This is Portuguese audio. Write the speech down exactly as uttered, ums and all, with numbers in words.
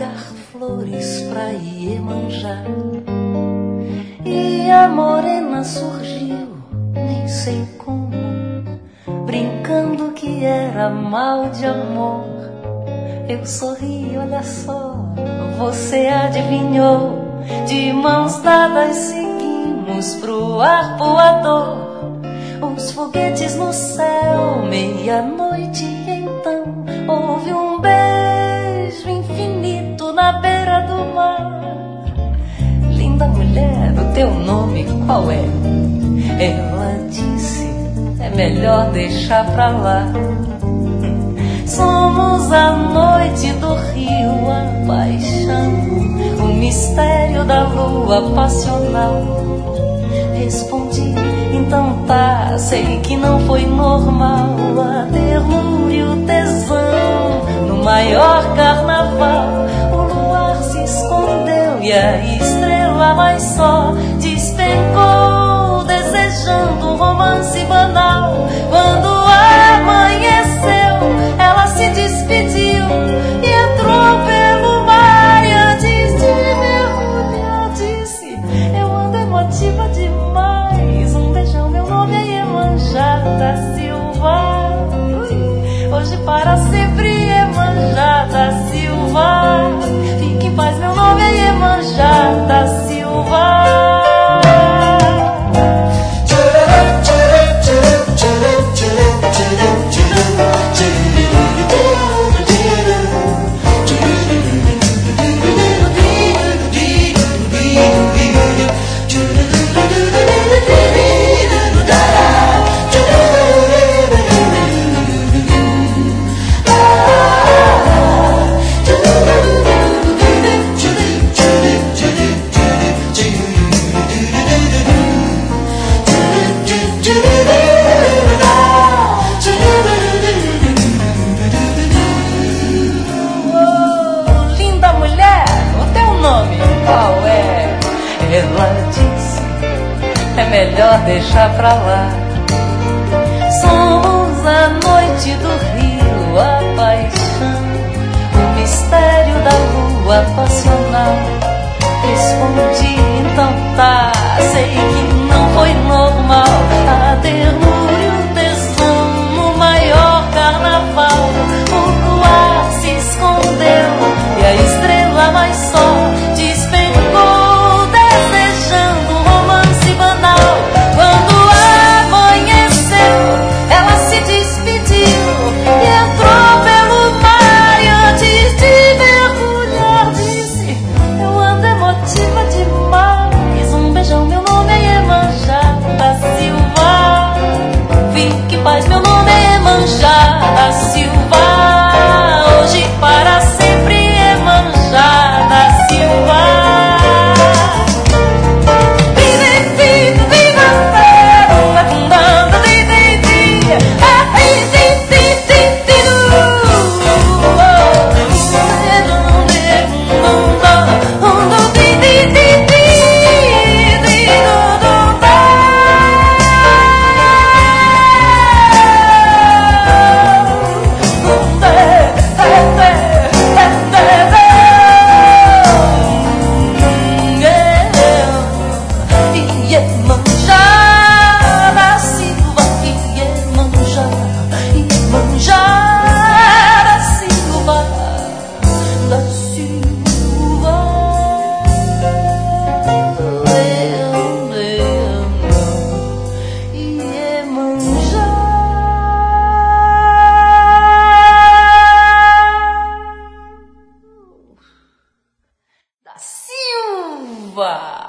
pegar flores pra Iemanjá. E a morena surgiu, nem sei como, brincando que era mal de amor. Eu sorri, olha só, você adivinhou. De mãos dadas seguimos pro arpoador. Os foguetes no céu, meia-noite então houve um beijo infinito na beira do mar. Linda mulher, o teu nome qual é? Ela disse, é melhor deixar pra lá. Somos a noite do rio, a paixão, o mistério da lua passional. Respondi, então tá, sei que não foi normal. A ternura e o tesão no maior carnaval. O luar se escondeu e a estrela mais só despencou, desejando um romance banal. Quando amanheceu, ela se despediu e entrou pelo mar. E antes de mergulhar disse, eu ando emotiva demais. Um beijão, meu nome é Iemanjá da Silva. Hoje para sempre Iemanjá da Silva. Fique em paz, meu nome é Iemanjá da Silva. Ela disse, é melhor deixar pra lá. Somos a noite do rio, a paixão, o mistério da lua passional. Respondi, então tá, sei que não foi normal. A ternura e o tesão no maior carnaval. O luar se escondeu e a estrela mais só despencou, desejando um romance banal. Quando amanheceu, ela se despediu e entrou pelo mar. E antes de mergulhar disse, eu ando emotiva demais. Um beijão, meu nome é Iemanjá da Silva. Fique em paz, meu nome é Iemanjá da Silva. Hoje para sempre Iemanjá da Silva. Da Silva.